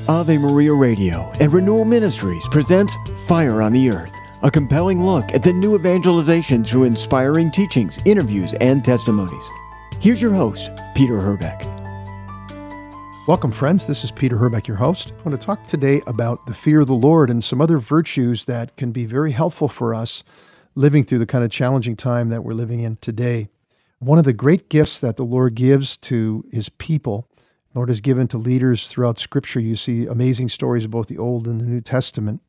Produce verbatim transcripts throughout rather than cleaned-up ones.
Ave Maria Radio and Renewal Ministries presents Fire on the Earth, a compelling look at the new evangelization through inspiring teachings, interviews, and testimonies. Here's your host, Peter Herbeck. Welcome, friends. This is Peter Herbeck, your host. I want to talk today about the fear of the Lord and some other virtues that can be very helpful for us living through the kind of challenging time that we're living in today. One of the great gifts that the Lord gives to His people, the Lord has given to leaders throughout Scripture, you see amazing stories of both the Old and the New Testament,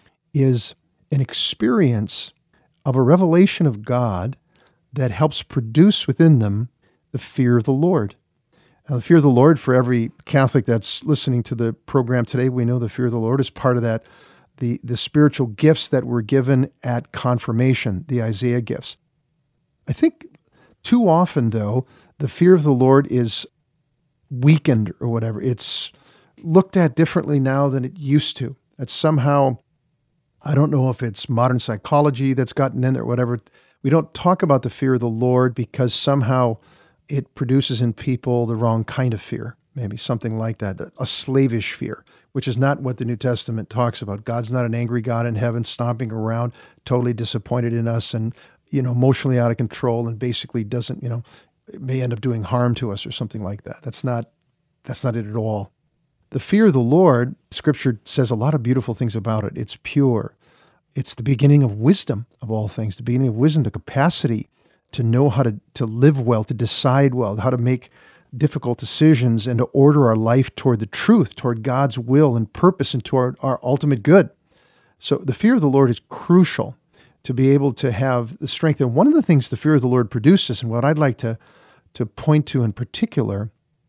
is an experience of a revelation of God that helps produce within them the fear of the Lord. Now, the fear of the Lord, for every Catholic that's listening to the program today, we know the fear of the Lord is part of that, the, the spiritual gifts that were given at confirmation, the Isaiah gifts. I think too often, though, the fear of the Lord is weakened or whatever. It's looked at differently now than it used to. It's somehow, I don't know if it's modern psychology that's gotten in there or whatever. We don't talk about the fear of the Lord because somehow it produces in people the wrong kind of fear, maybe something like that, a slavish fear, which is not what the New Testament talks about. God's not an angry God in heaven stomping around, totally disappointed in us and, you know, emotionally out of control and basically doesn't, you know, it may end up doing harm to us or something like that. That's not, that's not it at all. The fear of the Lord, Scripture says a lot of beautiful things about it. It's pure. It's the beginning of wisdom of all things, the beginning of wisdom, the capacity to know how to, to live well, to decide well, how to make difficult decisions and to order our life toward the truth, toward God's will and purpose and toward our ultimate good. So the fear of the Lord is crucial to be able to have the strength. And one of the things the fear of the Lord produces, and what I'd like to, to point to in particular,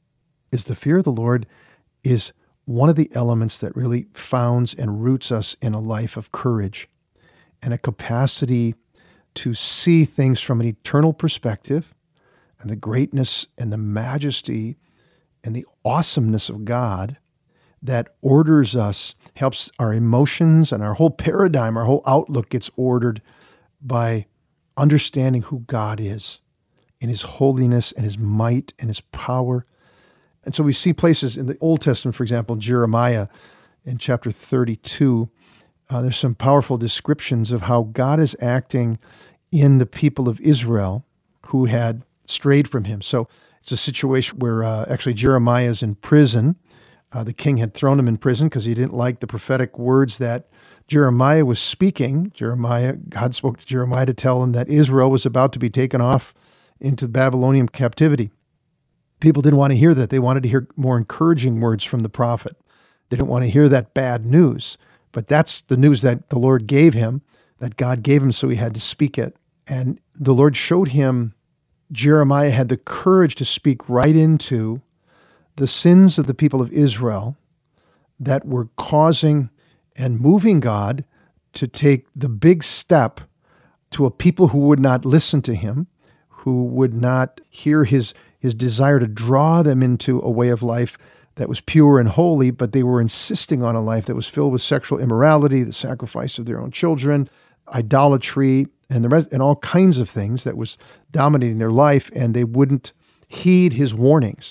is the fear of the Lord is one of the elements that really founds and roots us in a life of courage and a capacity to see things from an eternal perspective and the greatness and the majesty and the awesomeness of God that orders us, helps our emotions and our whole paradigm, our whole outlook gets ordered by understanding who God is in His holiness and His might and His power. And so we see places in the Old Testament, for example, Jeremiah in chapter thirty-two, uh, there's some powerful descriptions of how God is acting in the people of Israel who had strayed from Him. So it's a situation where uh, actually Jeremiah is in prison. Uh, the king had thrown him in prison because he didn't like the prophetic words that Jeremiah was speaking. Jeremiah, God spoke to Jeremiah to tell him that Israel was about to be taken off into Babylonian captivity. People didn't want to hear that. They wanted to hear more encouraging words from the prophet. They didn't want to hear that bad news. But that's the news that the Lord gave him, that God gave him, so he had to speak it. And the Lord showed him, Jeremiah had the courage to speak right into the sins of the people of Israel that were causing and moving God to take the big step to a people who would not listen to Him, who would not hear His, his desire to draw them into a way of life that was pure and holy, but they were insisting on a life that was filled with sexual immorality, the sacrifice of their own children, idolatry, and the rest, and all kinds of things that was dominating their life, and they wouldn't heed His warnings.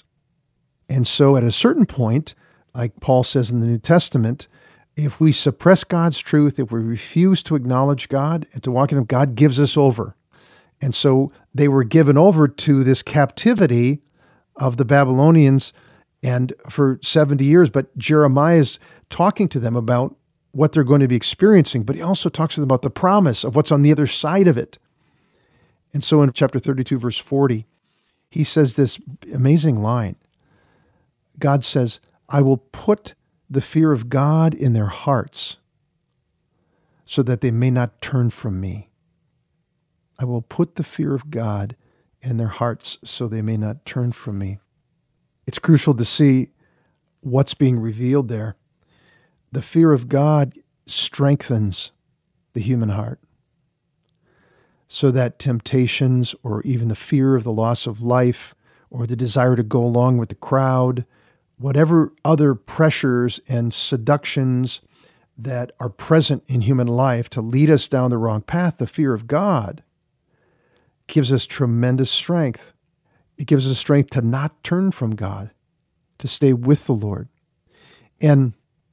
And so at a certain point, like Paul says in the New Testament, if we suppress God's truth, if we refuse to acknowledge God and to walk in Him, God gives us over. And so they were given over to this captivity of the Babylonians and for seventy years, but Jeremiah is talking to them about what they're going to be experiencing, but he also talks to them about the promise of what's on the other side of it. And so in chapter thirty-two, verse forty, he says this amazing line. God says, I will put the fear of God in their hearts so that they may not turn from me. I will put the fear of God in their hearts so they may not turn from me. It's crucial to see what's being revealed there. The fear of God strengthens the human heart so that temptations or even the fear of the loss of life or the desire to go along with the crowd, whatever other pressures and seductions that are present in human life to lead us down the wrong path, the fear of God gives us tremendous strength. It gives us strength to not turn from God, to stay with the Lord. And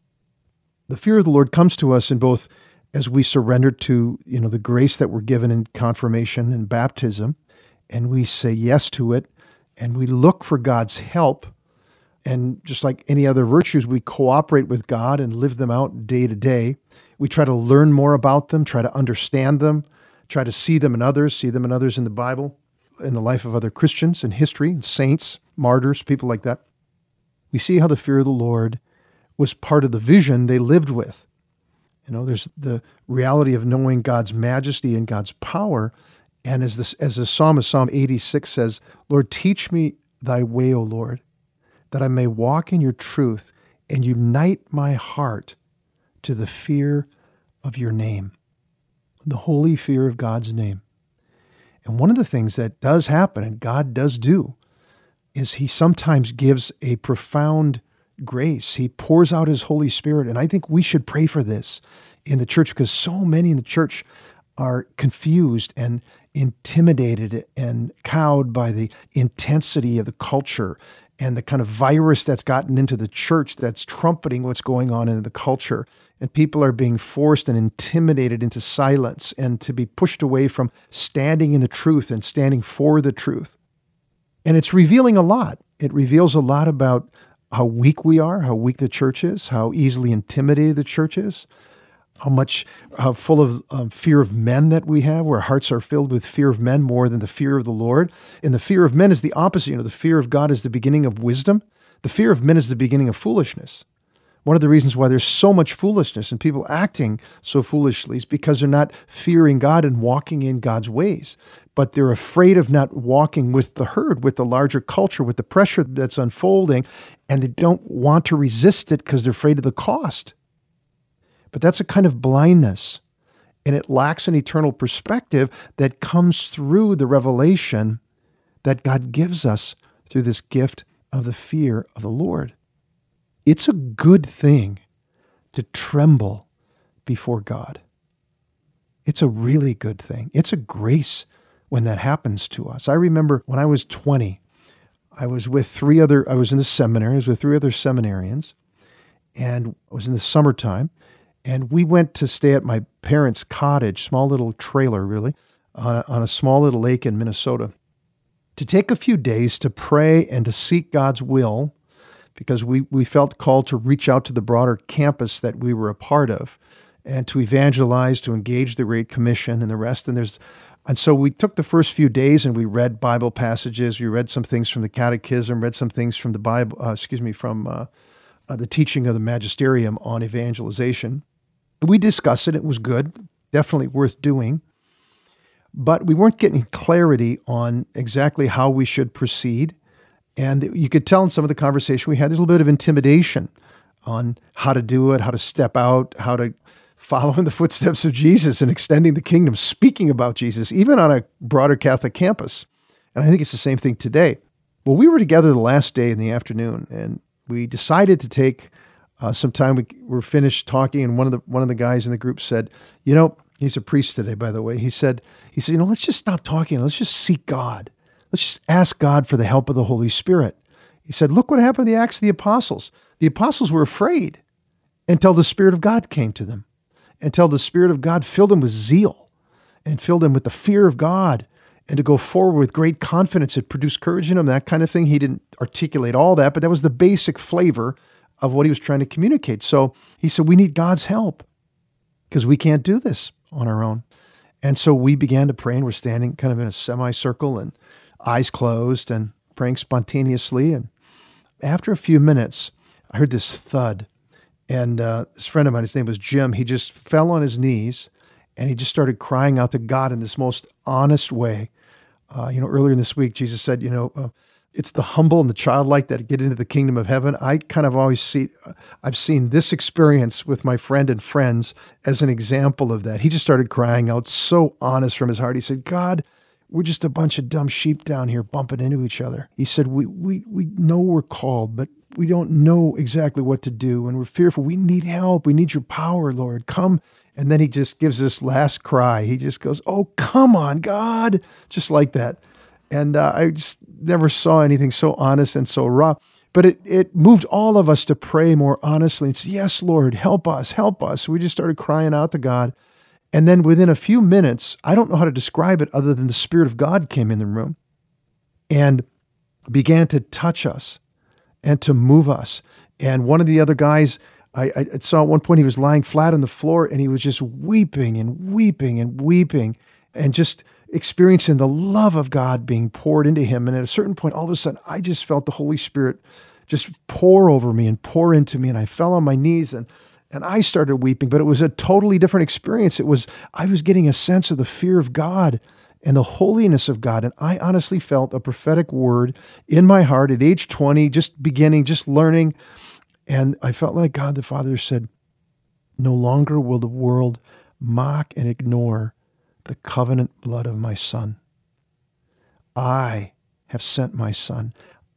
The fear of the Lord comes to us in both as we surrender to, you know, the grace that we're given in confirmation and baptism, and we say yes to it, and we look for God's help. And just like any other virtues, we cooperate with God and live them out day to day. We try to learn more about them, try to understand them, try to see them in others, see them in others in the Bible, in the life of other Christians, in history, saints, martyrs, people like that. We see how the fear of the Lord was part of the vision they lived with. You know, there's the reality of knowing God's majesty and God's power. And as this, as the psalmist, Psalm eighty-six says, Lord, teach me thy way, O Lord, that I may walk in your truth and unite my heart to the fear of your name, the holy fear of God's name. And one of the things that does happen, and God does do, is he sometimes gives a profound grace. He pours out his Holy Spirit. And I think we should pray for this in the church, because so many in the church are confused and intimidated and cowed by the intensity of the culture and the kind of virus that's gotten into the church that's trumpeting what's going on in the culture. And people are being forced and intimidated into silence and to be pushed away from standing in the truth and standing for the truth. And it's revealing a lot. It reveals a lot about how weak we are, how weak the church is, how easily intimidated the church is, how much how full of um, fear of men that we have, where hearts are filled with fear of men more than the fear of the Lord. And the fear of men is the opposite. You know, the fear of God is the beginning of wisdom. The fear of men is the beginning of foolishness. One of the reasons why there's so much foolishness and people acting so foolishly is because they're not fearing God and walking in God's ways. But they're afraid of not walking with the herd, with the larger culture, with the pressure that's unfolding, and they don't want to resist it because they're afraid of the cost. But that's a kind of blindness, and it lacks an eternal perspective that comes through the revelation that God gives us through this gift of the fear of the Lord. It's a good thing to tremble before God. It's a really good thing. It's a grace when that happens to us. I remember when I was twenty, I was with three other, I was in the seminary, I was with three other seminarians, and it was in the summertime, and we went to stay at my parents' cottage, small little trailer really, on a, on a small little lake in Minnesota, to take a few days to pray and to seek God's will, because we, we felt called to reach out to the broader campus that we were a part of and to evangelize, to engage the Great Commission and the rest. And there's And so we took the first few days and we read Bible passages. We read some things from the Catechism, read some things from the Bible, uh, excuse me, from uh, uh, the teaching of the Magisterium on evangelization. We discussed it. It was good, definitely worth doing. But we weren't getting clarity on exactly how we should proceed. And you could tell in some of the conversation we had, there's a little bit of intimidation on how to do it, how to step out, how to follow in the footsteps of Jesus and extending the kingdom, speaking about Jesus, even on a broader Catholic campus. And I think it's the same thing today. Well, we were together the last day in the afternoon, and we decided to take uh, some time. We were finished talking, and one of the one of the guys in the group said, you know, he's a priest today, by the way. He said, he said, you know, let's just stop talking. Let's just seek God. Let's just ask God for the help of the Holy Spirit. He said, look what happened in the Acts of the Apostles. The apostles were afraid until the Spirit of God came to them, until the Spirit of God filled them with zeal and filled them with the fear of God, and to go forward with great confidence. It produced courage in them, that kind of thing. He didn't articulate all that, but that was the basic flavor of what he was trying to communicate. So he said, we need God's help because we can't do this on our own. And so we began to pray, and we're standing kind of in a semicircle and eyes closed and praying spontaneously. And after a few minutes, I heard this thud. And uh, this friend of mine, his name was Jim, he just fell on his knees and he just started crying out to God in this most honest way. Uh, you know, earlier in this week, Jesus said, you know, uh, it's the humble and the childlike that get into the kingdom of heaven. I kind of always see, I've seen this experience with my friend and friends as an example of that. He just started crying out so honest from his heart. He said, God, we're just a bunch of dumb sheep down here bumping into each other. He said, we we we know we're called, but we don't know exactly what to do, and we're fearful. We need help. We need your power, Lord. Come. And then he just gives this last cry. He just goes, oh, come on, God, just like that. And uh, I just never saw anything so honest and so raw. But it, it moved all of us to pray more honestly and say, yes, Lord, help us, help us. We just started crying out to God. And then within a few minutes, I don't know how to describe it other than the Spirit of God came in the room and began to touch us and to move us. And one of the other guys, I, I saw at one point he was lying flat on the floor and he was just weeping and weeping and weeping and just experiencing the love of God being poured into him. And at a certain point, all of a sudden, I just felt the Holy Spirit just pour over me and pour into me. And I fell on my knees and, and I started weeping, but it was a totally different experience. It was, I was getting a sense of the fear of God and the holiness of God. And I honestly felt a prophetic word in my heart at age twenty, just beginning, just learning. And I felt like God the Father said, no longer will the world mock and ignore the covenant blood of my Son. I have sent my Son.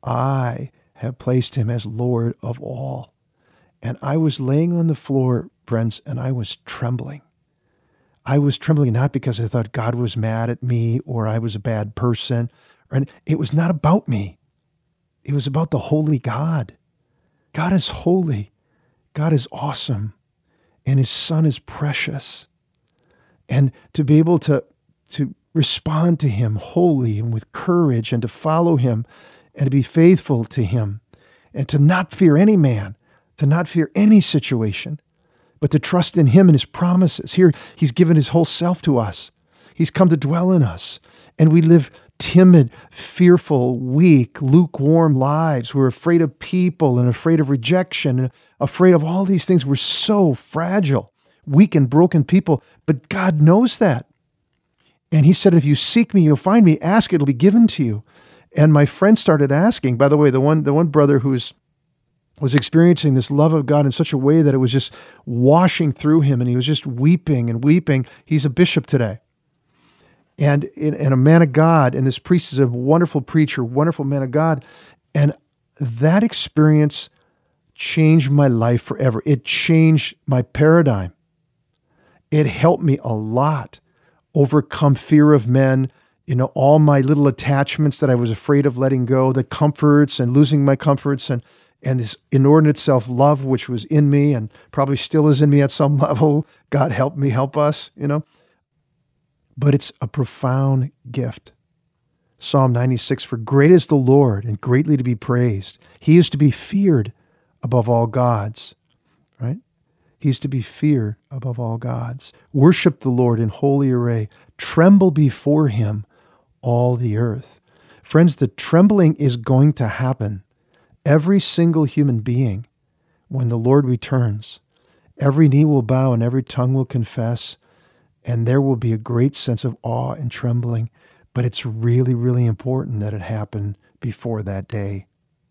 I have placed him as Lord of all. And I was laying on the floor, friends, and I was trembling. I was trembling not because I thought God was mad at me or I was a bad person. Or it was not about me. It was about the holy God. God is holy. God is awesome. And his Son is precious. And to be able to, to respond to him wholly and with courage and to follow him and to be faithful to him and to not fear any man, to not fear any situation, but to trust in him and his promises. Here, he's given his whole self to us. He's come to dwell in us. And we live timid, fearful, weak, lukewarm lives. We're afraid of people and afraid of rejection and afraid of all these things. We're so fragile, weak and broken people, but God knows that. And he said, if you seek me, you'll find me. Ask, it'll be given to you. And my friend started asking, by the way, the one, the one brother who's was experiencing this love of God in such a way that it was just washing through him and he was just weeping and weeping. He's a bishop today. And, and a man of God, and this priest is a wonderful preacher, wonderful man of God. And that experience changed my life forever. It changed my paradigm. It helped me a lot overcome fear of men, you know, all my little attachments that I was afraid of letting go, the comforts and losing my comforts and and this inordinate self-love, which was in me and probably still is in me at some level. God help me, help us, you know. But it's a profound gift. Psalm ninety-six, for great is the Lord and greatly to be praised. He is to be feared above all gods, right? He's to be feared above all gods. Worship the Lord in holy array. Tremble before him, all the earth. Friends, the trembling is going to happen. Every single human being, when the Lord returns, every knee will bow and every tongue will confess, and there will be a great sense of awe and trembling. But it's really, really important that it happen before that day,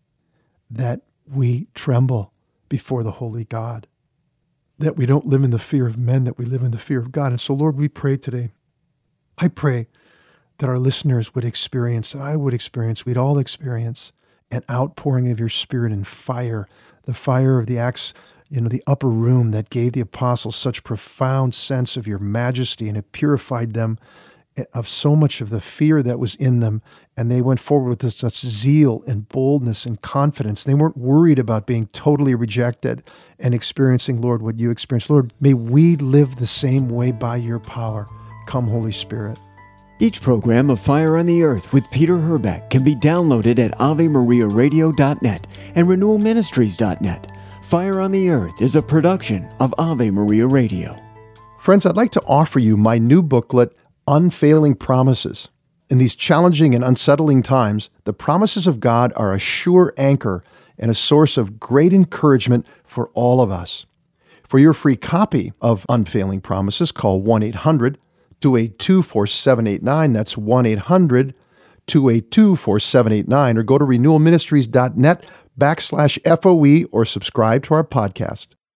that we tremble before the holy God, that we don't live in the fear of men, that we live in the fear of God. And so, Lord, we pray today. I pray that our listeners would experience, that I would experience, we'd all experience an outpouring of your Spirit in fire, the fire of the Acts, you know, the upper room that gave the apostles such profound sense of your majesty, and it purified them of so much of the fear that was in them. And they went forward with such zeal and boldness and confidence. They weren't worried about being totally rejected and experiencing, Lord, what you experienced. Lord, may we live the same way by your power. Come, Holy Spirit. Each program of Fire on the Earth with Peter Herbeck can be downloaded at ave maria radio dot net and renewal ministries dot net. Fire on the Earth is a production of Ave Maria Radio. Friends, I'd like to offer you my new booklet, Unfailing Promises. In these challenging and unsettling times, the promises of God are a sure anchor and a source of great encouragement for all of us. For your free copy of Unfailing Promises, call one eight hundred two eight two four seven eight nine. That's one eight hundred two eight two four seven eight nine. Or go to renewal ministries dot net backslash F O E or subscribe to our podcast.